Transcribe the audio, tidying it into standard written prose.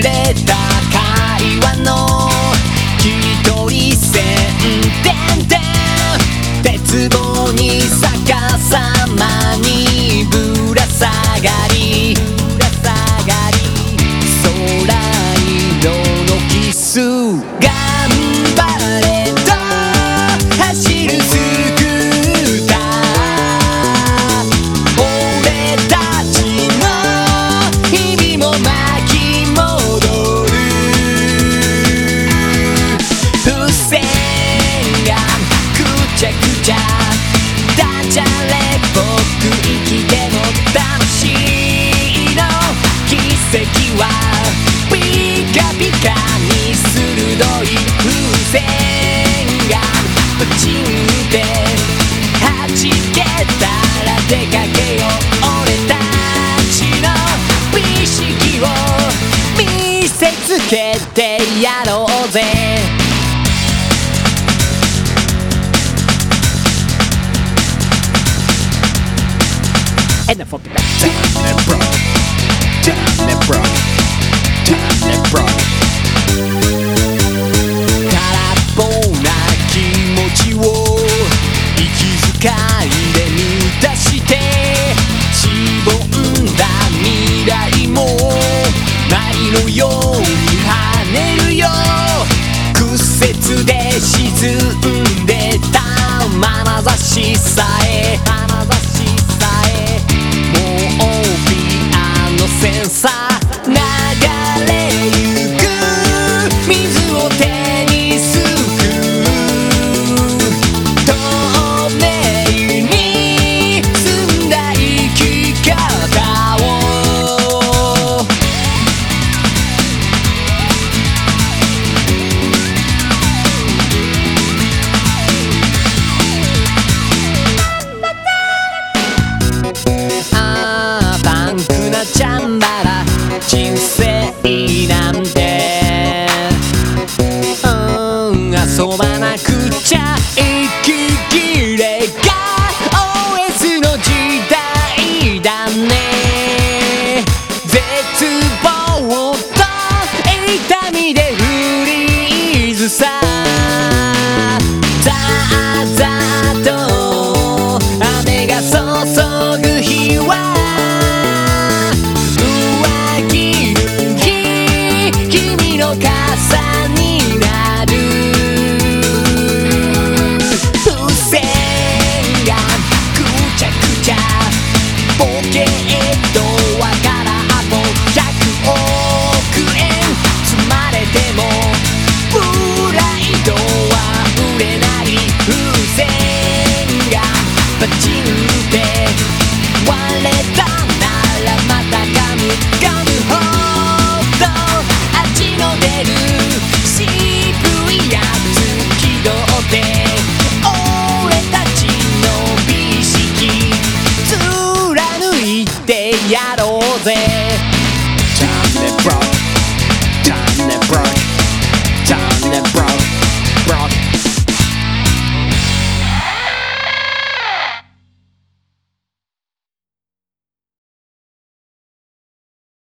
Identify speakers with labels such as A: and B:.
A: れた会話の一人線鉄棒に逆さまにぶら下がり空色のキス頑張れと走るスクーター俺たちの日々も巻き戻る風船がくちゃくちゃダジャレっぽく生きても楽しいの奇跡はピカピカに鋭い風船がプチンって弾けたら出かけよう俺たちの美識を見せつけてやろうぜAnd the fucking back down and broke down and broke down and broke 空っぽな気持ちを息遣いで満たしてしぼんだ未来も舞のように跳ねるよ屈折で沈んでた眼差しさえセンサー流れゆく水を手にすく透明に澄んだ生き方をパンクなチャンバラ人生なんて遊ばなくちゃ息切れが OS の時代だね絶望と痛みでフリーズさザーザーと雨が注ぐ日は君の